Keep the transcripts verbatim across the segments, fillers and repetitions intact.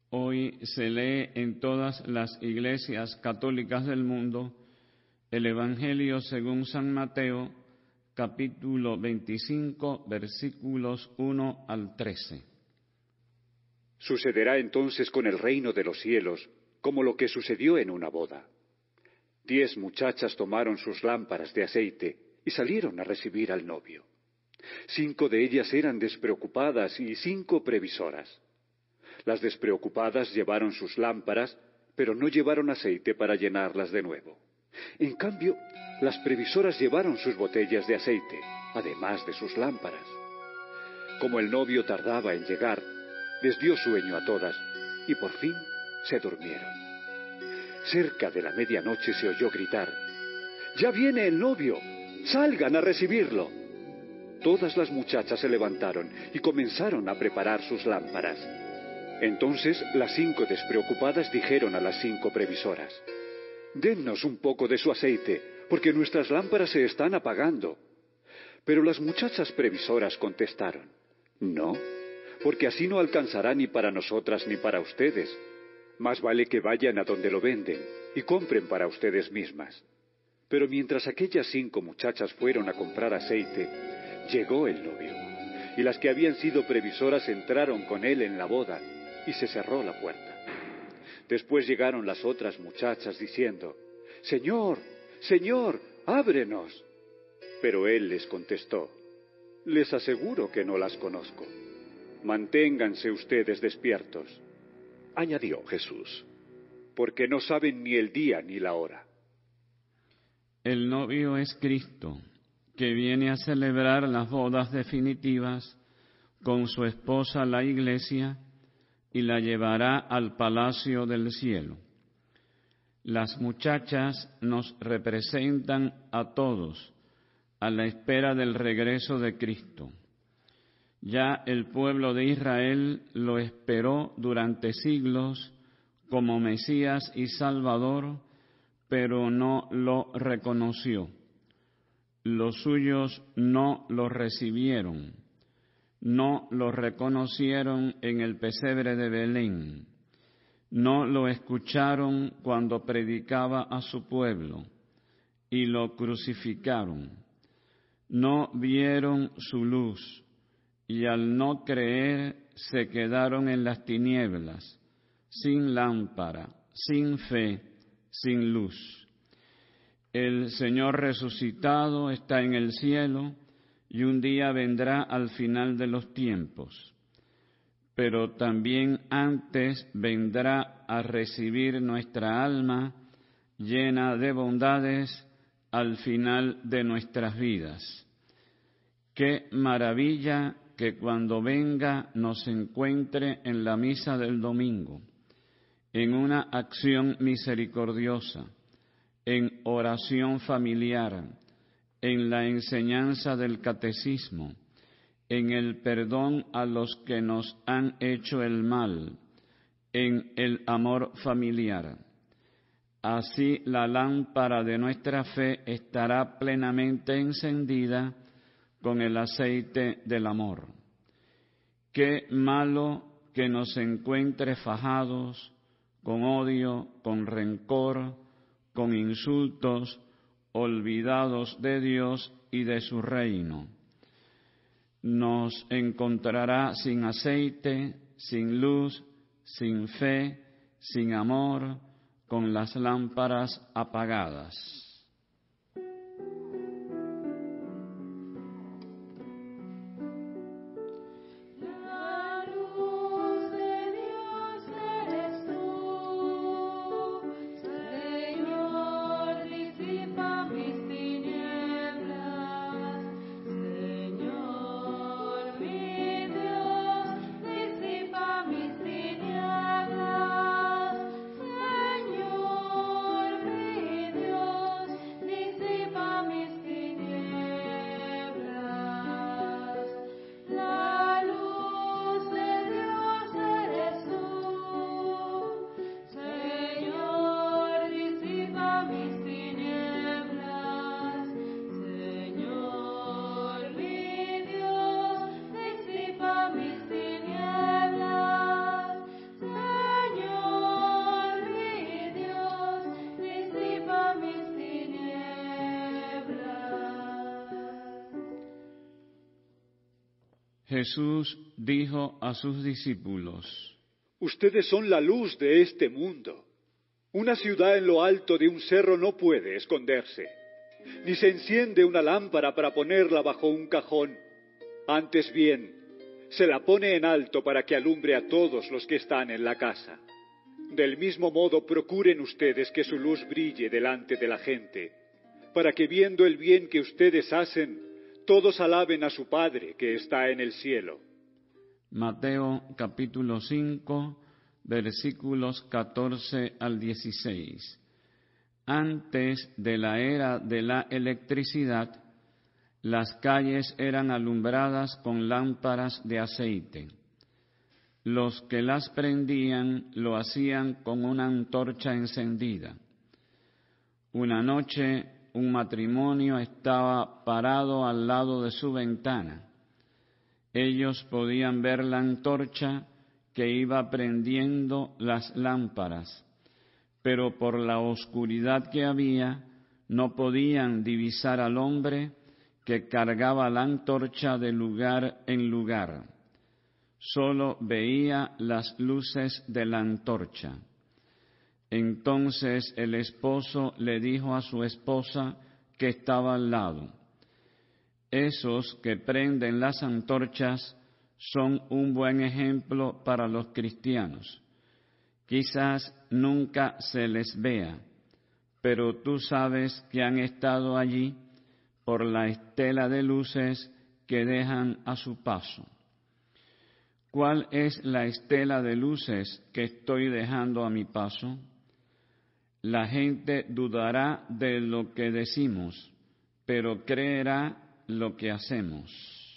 Hoy se lee en todas las iglesias católicas del mundo el Evangelio según San Mateo, capítulo veinticinco, versículos uno al trece. Sucederá entonces con el reino de los cielos como lo que sucedió en una boda. Diez muchachas tomaron sus lámparas de aceite y salieron a recibir al novio. Cinco de ellas eran despreocupadas y cinco previsoras. Las despreocupadas llevaron sus lámparas, pero no llevaron aceite para llenarlas de nuevo. En cambio, las previsoras llevaron sus botellas de aceite, además de sus lámparas. Como el novio tardaba en llegar, les dio sueño a todas, y por fin se durmieron. Cerca de la medianoche se oyó gritar: «¡Ya viene el novio! ¡Salgan a recibirlo!». Todas las muchachas se levantaron y comenzaron a preparar sus lámparas. Entonces las cinco despreocupadas dijeron a las cinco previsoras: «Dennos un poco de su aceite, porque nuestras lámparas se están apagando». Pero las muchachas previsoras contestaron: «No, porque así no alcanzará ni para nosotras ni para ustedes. Más vale que vayan a donde lo venden y compren para ustedes mismas». Pero mientras aquellas cinco muchachas fueron a comprar aceite, llegó el novio, y las que habían sido previsoras entraron con él en la boda, y se cerró la puerta. Después llegaron las otras muchachas diciendo: «Señor, Señor, ábrenos». Pero él les contestó: «Les aseguro que no las conozco. Manténganse ustedes despiertos». Añadió Jesús: «Porque no saben ni el día ni la hora». El novio es Cristo, que viene a celebrar las bodas definitivas con su esposa la Iglesia y la llevará al palacio del cielo. Las muchachas nos representan a todos a la espera del regreso de Cristo. Ya el pueblo de Israel lo esperó durante siglos como Mesías y Salvador, pero no lo reconoció. Los suyos no lo recibieron, no lo reconocieron en el pesebre de Belén, no lo escucharon cuando predicaba a su pueblo y lo crucificaron. No vieron su luz y al no creer se quedaron en las tinieblas, sin lámpara, sin fe, sin luz. El Señor resucitado está en el cielo y un día vendrá al final de los tiempos, pero también antes vendrá a recibir nuestra alma llena de bondades al final de nuestras vidas. Qué maravilla que cuando venga nos encuentre en la misa del domingo, en una acción misericordiosa, en oración familiar, en la enseñanza del catecismo, en el perdón a los que nos han hecho el mal, en el amor familiar. Así la lámpara de nuestra fe estará plenamente encendida con el aceite del amor. Qué malo que nos encuentre fajados con odio, con rencor, con insultos, olvidados de Dios y de su reino. Nos encontrará sin aceite, sin luz, sin fe, sin amor, con las lámparas apagadas. Jesús dijo a sus discípulos: Ustedes son la luz de este mundo. Una ciudad en lo alto de un cerro no puede esconderse, ni se enciende una lámpara para ponerla bajo un cajón. Antes bien, se la pone en alto para que alumbre a todos los que están en la casa. Del mismo modo, procuren ustedes que su luz brille delante de la gente, para que viendo el bien que ustedes hacen, todos alaben a su Padre que está en el cielo. Mateo capítulo cinco, versículos catorce al dieciséis. Antes de la era de la electricidad, las calles eran alumbradas con lámparas de aceite. Los que las prendían lo hacían con una antorcha encendida. Una noche, un matrimonio estaba parado al lado de su ventana. Ellos podían ver la antorcha que iba prendiendo las lámparas, pero por la oscuridad que había, no podían divisar al hombre que cargaba la antorcha de lugar en lugar. Solo veía las luces de la antorcha. Entonces el esposo le dijo a su esposa que estaba al lado: esos que prenden las antorchas son un buen ejemplo para los cristianos. Quizás nunca se les vea, pero tú sabes que han estado allí por la estela de luces que dejan a su paso. ¿Cuál es la estela de luces que estoy dejando a mi paso? La gente dudará de lo que decimos, pero creerá lo que hacemos.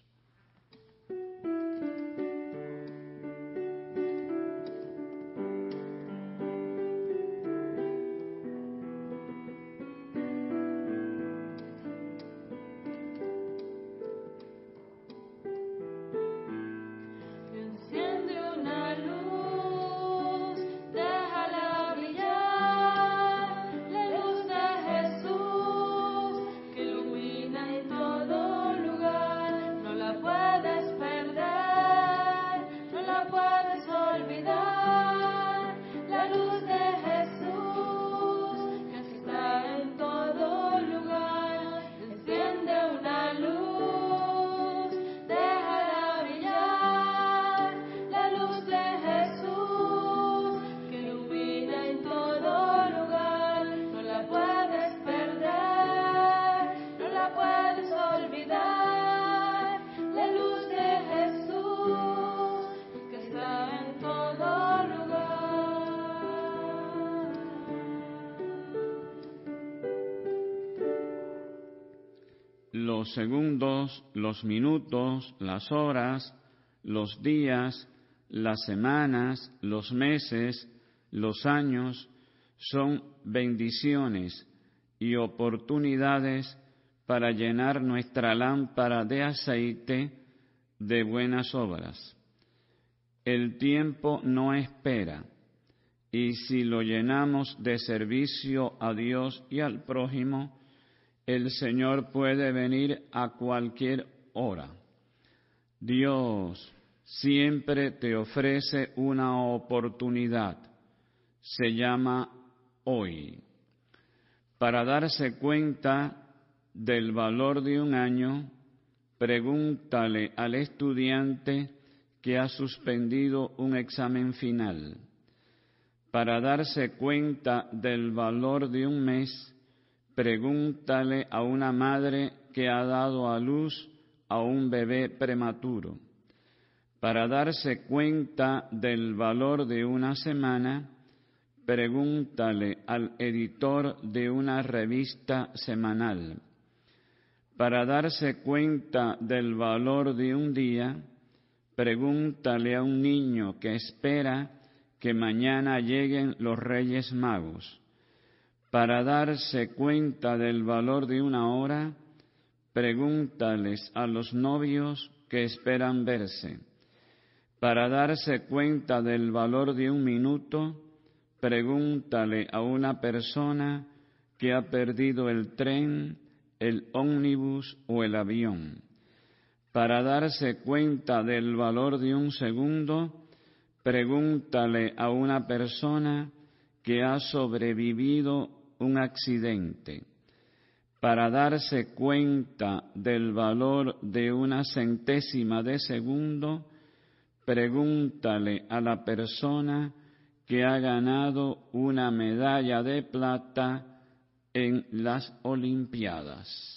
Los segundos, los minutos, las horas, los días, las semanas, los meses, los años son bendiciones y oportunidades para llenar nuestra lámpara de aceite de buenas obras. El tiempo no espera, y si lo llenamos de servicio a Dios y al prójimo, el Señor puede venir a cualquier hora. Dios siempre te ofrece una oportunidad. Se llama hoy. Para darse cuenta del valor de un año, pregúntale al estudiante que ha suspendido un examen final. Para darse cuenta del valor de un mes, pregúntale a una madre que ha dado a luz a un bebé prematuro. Para darse cuenta del valor de una semana, pregúntale al editor de una revista semanal. Para darse cuenta del valor de un día, pregúntale a un niño que espera que mañana lleguen los Reyes Magos. Para darse cuenta del valor de una hora, pregúntales a los novios que esperan verse. Para darse cuenta del valor de un minuto, pregúntale a una persona que ha perdido el tren, el ómnibus o el avión. Para darse cuenta del valor de un segundo, pregúntale a una persona que ha sobrevivido un accidente. Para darse cuenta del valor de una centésima de segundo, pregúntale a la persona que ha ganado una medalla de plata en las Olimpiadas.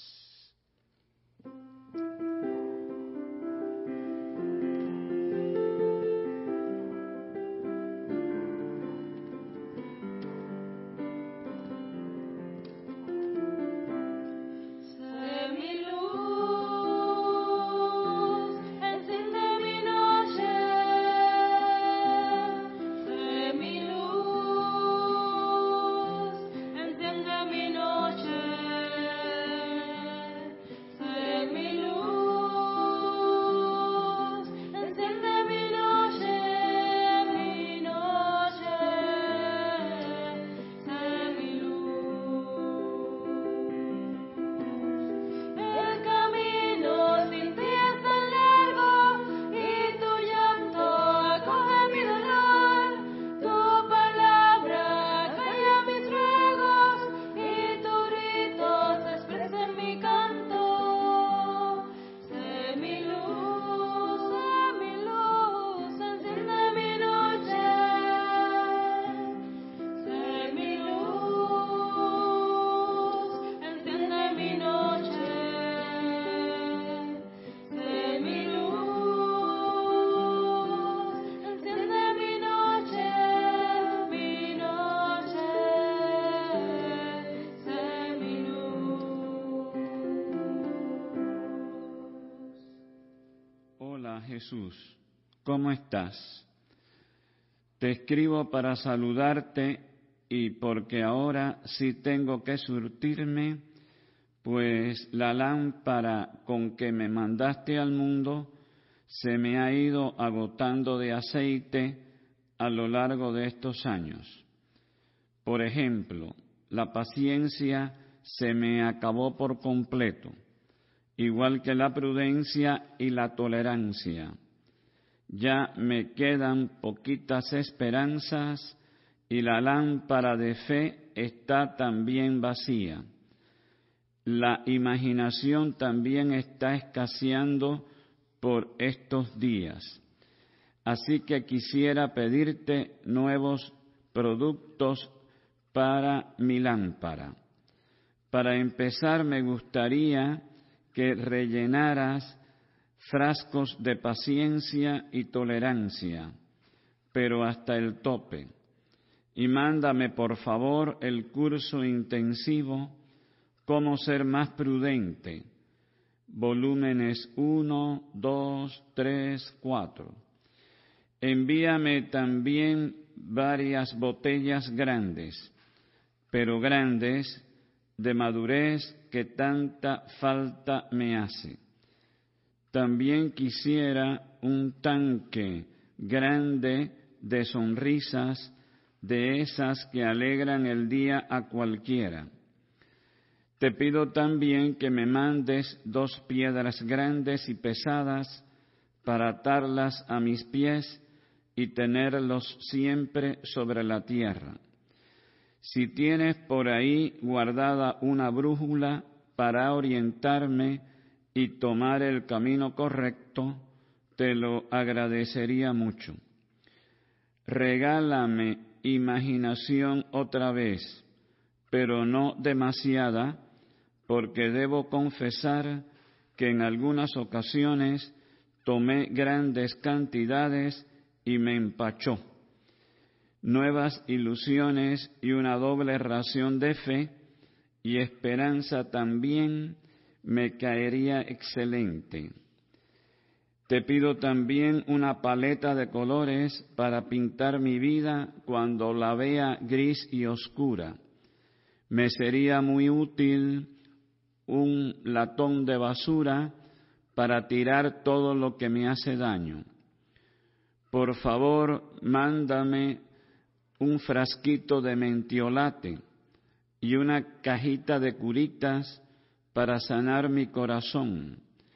Jesús, ¿cómo estás? Te escribo para saludarte y porque ahora sí tengo que surtirme, pues la lámpara con que me mandaste al mundo se me ha ido agotando de aceite a lo largo de estos años. Por ejemplo, la paciencia se me acabó por completo, igual que la prudencia y la tolerancia. Ya me quedan poquitas esperanzas y la lámpara de fe está también vacía. La imaginación también está escaseando por estos días. Así que quisiera pedirte nuevos productos para mi lámpara. Para empezar, me gustaría que rellenaras frascos de paciencia y tolerancia, pero hasta el tope. Y mándame, por favor, el curso intensivo Cómo ser más prudente, volúmenes uno, dos, tres, cuatro. Envíame también varias botellas grandes, pero grandes, de madurez que tanta falta me hace. También quisiera un tanque grande de sonrisas, de esas que alegran el día a cualquiera. Te pido también que me mandes dos piedras grandes y pesadas para atarlas a mis pies y tenerlos siempre sobre la tierra. Si tienes por ahí guardada una brújula para orientarme y tomar el camino correcto, te lo agradecería mucho. Regálame imaginación otra vez, pero no demasiada, porque debo confesar que en algunas ocasiones tomé grandes cantidades y me empachó. Nuevas ilusiones y una doble ración de fe y esperanza también me caería excelente. Te pido también una paleta de colores para pintar mi vida cuando la vea gris y oscura. Me sería muy útil un latón de basura para tirar todo lo que me hace daño. Por favor, mándame un frasquito de mentiolate y una cajita de curitas para sanar mi corazón,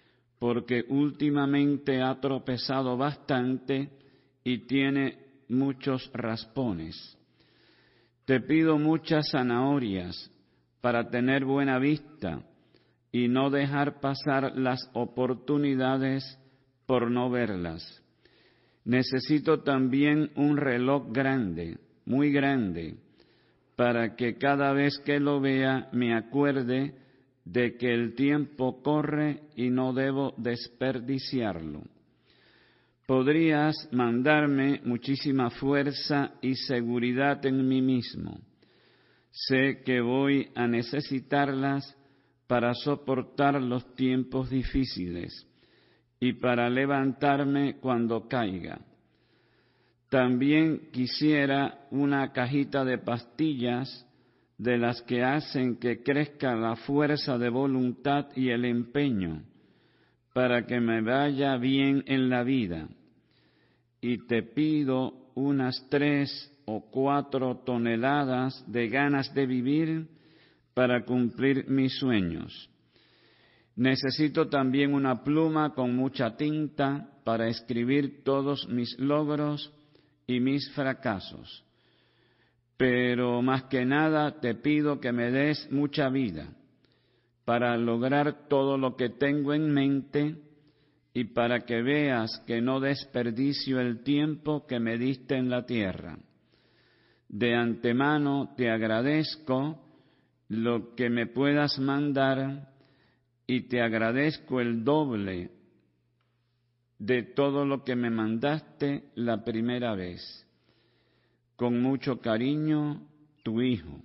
porque últimamente ha tropezado bastante y tiene muchos raspones. Te pido muchas zanahorias para tener buena vista y no dejar pasar las oportunidades por no verlas. Necesito también un reloj grande, muy grande, para que cada vez que lo vea me acuerde de que el tiempo corre y no debo desperdiciarlo. Podrías mandarme muchísima fuerza y seguridad en mí mismo. Sé que voy a necesitarlas para soportar los tiempos difíciles y para levantarme cuando caiga. También quisiera una cajita de pastillas de las que hacen que crezca la fuerza de voluntad y el empeño, para que me vaya bien en la vida. Y te pido unas tres o cuatro toneladas de ganas de vivir para cumplir mis sueños. Necesito también una pluma con mucha tinta para escribir todos mis logros y mis fracasos. Pero más que nada te pido que me des mucha vida para lograr todo lo que tengo en mente y para que veas que no desperdicio el tiempo que me diste en la tierra. De antemano te agradezco lo que me puedas mandar y te agradezco el doble de todo lo que me mandaste la primera vez. Con mucho cariño, tu hijo.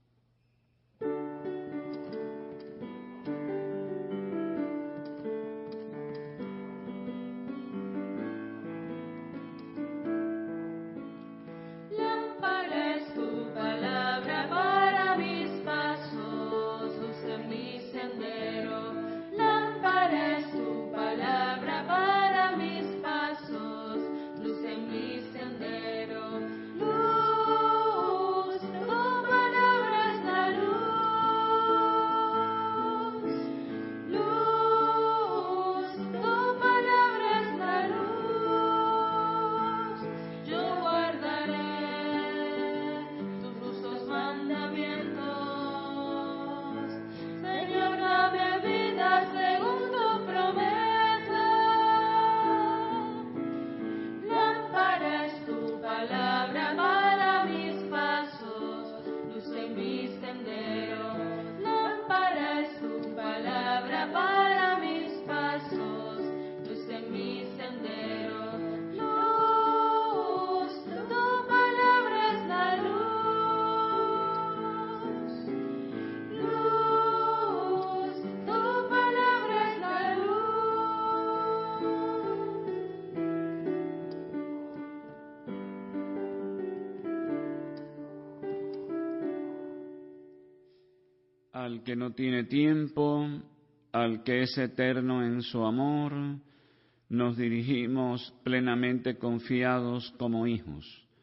Al que no tiene tiempo, al que es eterno en su amor, nos dirigimos plenamente confiados como hijos.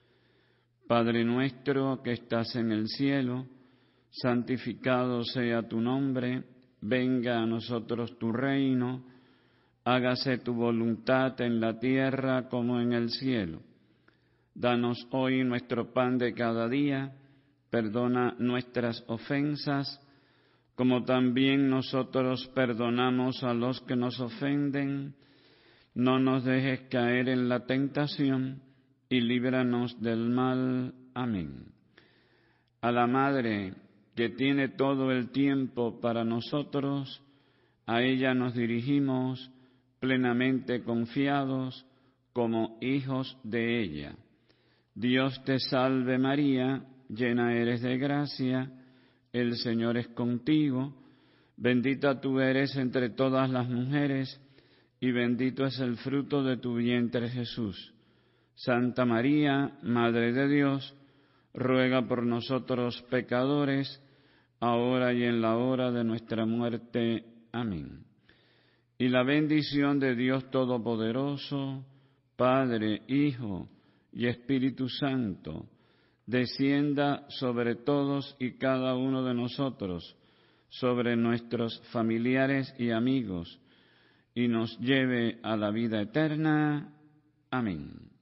Padre nuestro que estás en el cielo, santificado sea tu nombre, venga a nosotros tu reino, hágase tu voluntad en la tierra como en el cielo. Danos hoy nuestro pan de cada día, perdona nuestras ofensas, como también nosotros perdonamos a los que nos ofenden. No nos dejes caer en la tentación y líbranos del mal. Amén. A la Madre que tiene todo el tiempo para nosotros, a ella nos dirigimos plenamente confiados como hijos de ella. Dios te salve María, llena eres de gracia, el Señor es contigo, bendita tú eres entre todas las mujeres, y bendito es el fruto de tu vientre Jesús. Santa María, Madre de Dios, ruega por nosotros pecadores, ahora y en la hora de nuestra muerte. Amén. Y la bendición de Dios Todopoderoso, Padre, Hijo y Espíritu Santo, descienda sobre todos y cada uno de nosotros, sobre nuestros familiares y amigos, y nos lleve a la vida eterna. Amén.